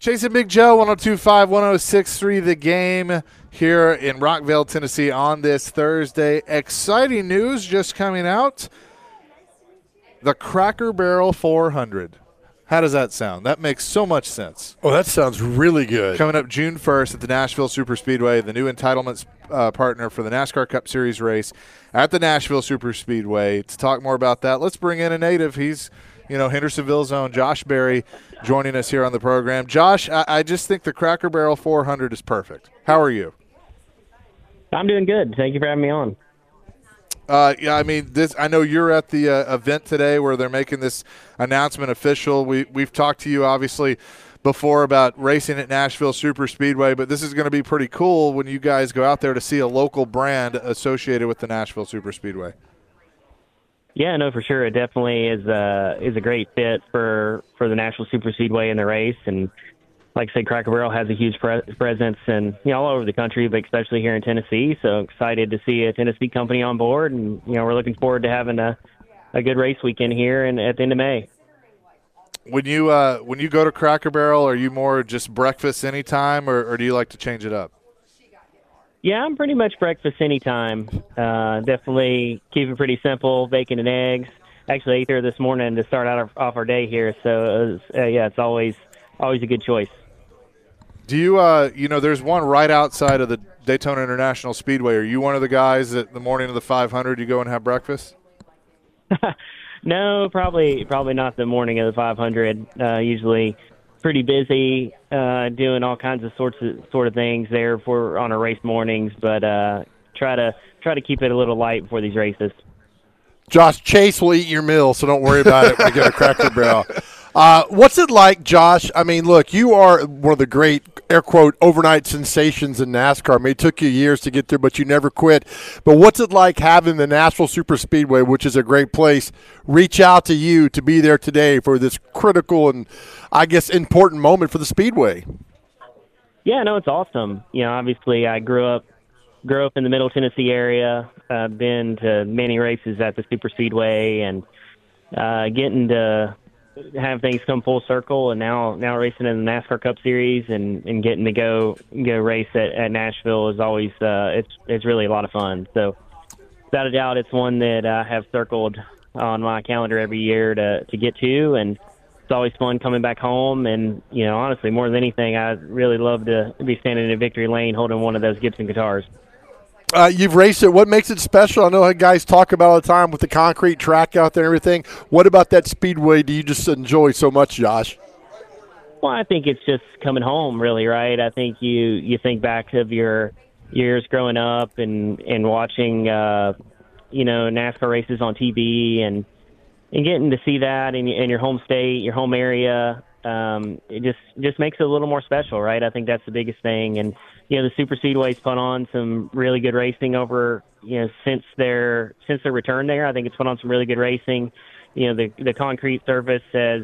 Chasing Big Joe, 102.5, 106.3 The Game here in Rockville, Tennessee on this Thursday. Exciting news just coming out. The Cracker Barrel 400. How does that sound? That makes so much sense. Oh, that sounds really good. Coming up June 1st at the Nashville Superspeedway, the new entitlements partner for the NASCAR Cup Series race at the Nashville Superspeedway. To talk more about that, let's bring in a native. He's Hendersonville's own Josh Berry joining us here on the program. Josh, I just think the Cracker Barrel 400 is perfect. How are you? I'm doing good. Thank you for having me on. I know you're at the event today where they're making this announcement official. We've talked to you, obviously, before about racing at Nashville Superspeedway, but this is going to be pretty cool when you guys go out there to see a local brand associated with the Nashville Superspeedway. Yeah, no, for sure. It definitely is a great fit for the Nashville Superspeedway in the race. And like I said, Cracker Barrel has a huge presence and all over the country, but especially here in Tennessee. So excited to see a Tennessee company on board, and we're looking forward to having a good race weekend here and at the end of May. When you go to Cracker Barrel, are you more just breakfast anytime, or do you like to change it up? Yeah, I'm pretty much breakfast anytime. Definitely keep it pretty simple, bacon and eggs. Actually ate there this morning to start off our day here, so it's always a good choice. Do you there's one right outside of the Daytona International Speedway. Are you one of the guys that the morning of the 500 you go and have breakfast? No, probably not the morning of the 500. Usually pretty busy doing all kinds of sort of things there on our race mornings, but try to keep it a little light before these races. Josh, Chase will eat your meal, so don't worry about it when you go to Cracker Barrel. What's it like, Josh? I mean, look, you are one of the great, air quote, overnight sensations in NASCAR. I mean, it took you years to get there, but you never quit. But what's it like having the Nashville Superspeedway, which is a great place, reach out to you to be there today for this critical and, I guess, important moment for the Speedway? Yeah, no, it's awesome. Obviously I grew up in the Middle Tennessee area. I've been to many races at the Superspeedway, and getting to have things come full circle, and now racing in the NASCAR Cup Series and getting to go race at Nashville is always it's really a lot of fun. So without a doubt, it's one that I have circled on my calendar every year to get to, and it's always fun coming back home. And honestly, more than anything, I really love to be standing in victory lane holding one of those Gibson guitars. You've raced it. What makes it special? I know guys talk about all the time with the concrete track out there and everything. What about that speedway do you just enjoy so much, Josh? Well, I think it's just coming home, really, right? I think you think back of your years growing up and watching, NASCAR races on TV and getting to see that in your home state, your home area. It just makes it a little more special, right? I think that's the biggest thing. And the Superspeedway's put on some really good racing over since their return there. I think it's put on some really good racing. The concrete surface has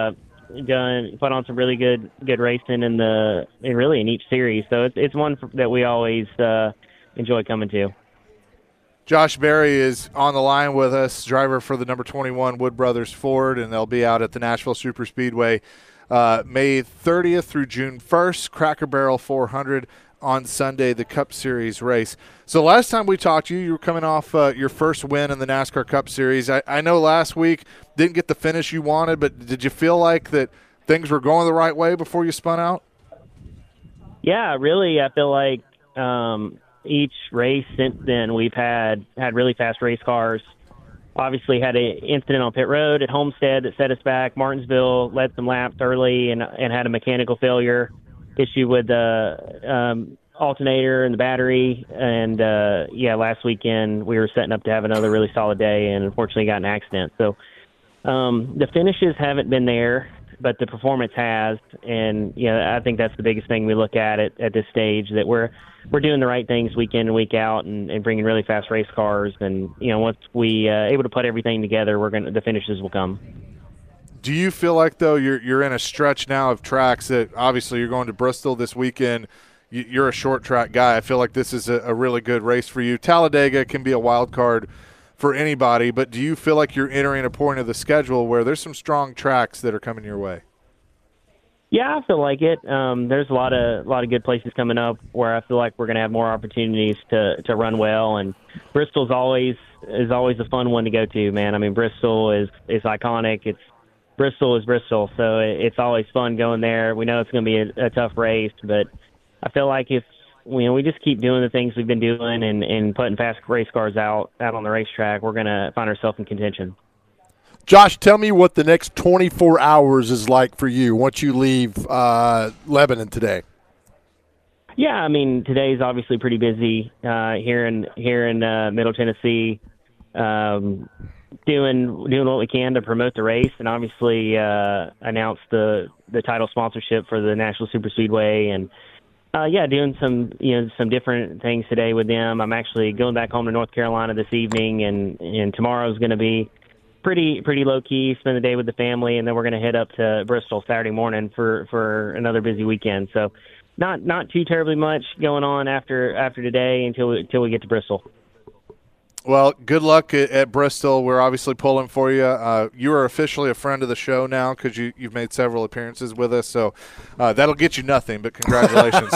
put on some really good racing in each series. So it's one that we always enjoy coming to. Josh Berry is on the line with us, driver for the number 21 Wood Brothers Ford, and they'll be out at the Nashville Superspeedway May 30th through June 1st. Cracker Barrel 400 on Sunday, the Cup Series race. So last time we talked to you, you were coming off your first win in the NASCAR Cup Series. I know last week didn't get the finish you wanted, but did you feel like that things were going the right way before you spun out? Yeah, really, I feel like each race since then we've had really fast race cars. Obviously had an incident on pit road at Homestead that set us back. Martinsville led some laps early and had a mechanical failure issue with the alternator and the battery. And, last weekend we were setting up to have another really solid day and unfortunately got in an accident. So the finishes haven't been there, but the performance has. And, I think that's the biggest thing we look at this stage, that we're doing the right things week in and week out and bringing really fast race cars. And, once we able to put everything together, the finishes will come. Do you feel like, though, you're in a stretch now of tracks that obviously you're going to Bristol this weekend? You're a short track guy. I feel like this is a really good race for you. Talladega can be a wild card for anybody, but do you feel like you're entering a point of the schedule where there's some strong tracks that are coming your way? Yeah, I feel like it. There's a lot of good places coming up where I feel like we're going to have more opportunities to run well, and Bristol's always a fun one to go to, man. I mean, Bristol is iconic. Bristol is Bristol, so it's always fun going there. We know it's going to be a tough race, but I feel like if we just keep doing the things we've been doing and putting fast race cars out on the racetrack, we're going to find ourselves in contention. Josh, tell me what the next 24 hours is like for you once you leave Lebanon today. Yeah, I mean, today's obviously pretty busy here in Middle Tennessee, doing what we can to promote the race, and obviously announce the title sponsorship for the National Superspeedway, and doing some different things today with them. I'm actually going back home to North Carolina this evening, and tomorrow's going to be pretty low key. Spend the day with the family, and then we're going to head up to Bristol Saturday morning for another busy weekend. So, not too terribly much going on after today until we get to Bristol. Well, good luck at Bristol. We're obviously pulling for you. You are officially a friend of the show now because you've made several appearances with us. So that'll get you nothing, but congratulations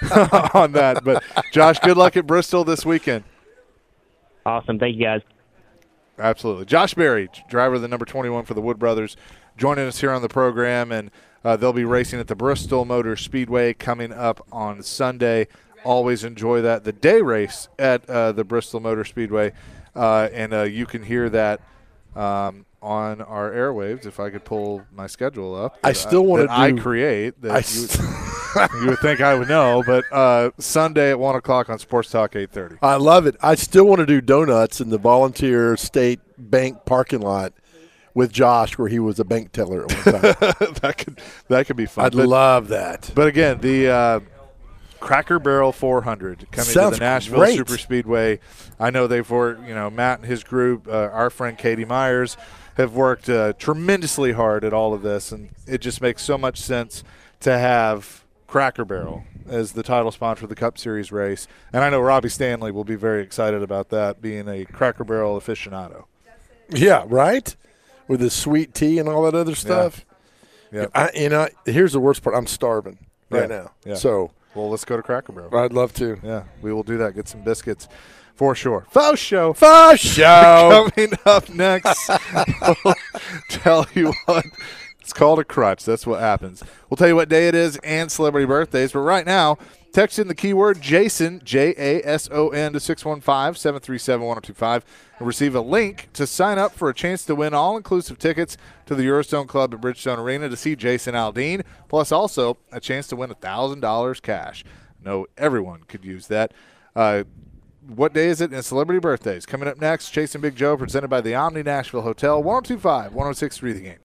on that. But, Josh, good luck at Bristol this weekend. Awesome. Thank you, guys. Absolutely. Josh Berry, driver of the number 21 for the Wood Brothers, joining us here on the program, and they'll be racing at the Bristol Motor Speedway coming up on Sunday. Always enjoy that. The day race at the Bristol Motor Speedway, and you can hear that on our airwaves. If I could pull my schedule up, I still want to I create that. You would think I would know, but Sunday at 1 o'clock on Sports Talk 8:30. I love it. I still want to do donuts in the Volunteer State Bank parking lot with Josh, where he was a bank teller at one time. that could be fun. I'd love that. But again, the Cracker Barrel 400 coming Sounds to the Nashville great. Super Speedway. I know they've worked, Matt and his group, our friend Katie Myers, have worked tremendously hard at all of this, and it just makes so much sense to have Cracker Barrel as the title sponsor of the Cup Series race. And I know Robbie Stanley will be very excited about that, being a Cracker Barrel aficionado. Yeah, right? With his sweet tea and all that other stuff. Yeah. Here's the worst part. I'm starving right now. Yeah. So, well, let's go to Cracker Barrel. I'd love to. Yeah, we will do that. Get some biscuits for sure. Faux show. Coming up next, we'll tell you what. It's called a crutch. That's what happens. We'll tell you what day it is and celebrity birthdays. But right now, text in the keyword Jason, Jason, to 615-737-1025 and receive a link to sign up for a chance to win all-inclusive tickets to the Eurostone Club at Bridgestone Arena to see Jason Aldean, plus also a chance to win $1,000 cash. No, everyone could use that. What day is it? And celebrity birthdays. Coming up next, Chasing Big Joe, presented by the Omni Nashville Hotel, 102.5, 106.3 The Game.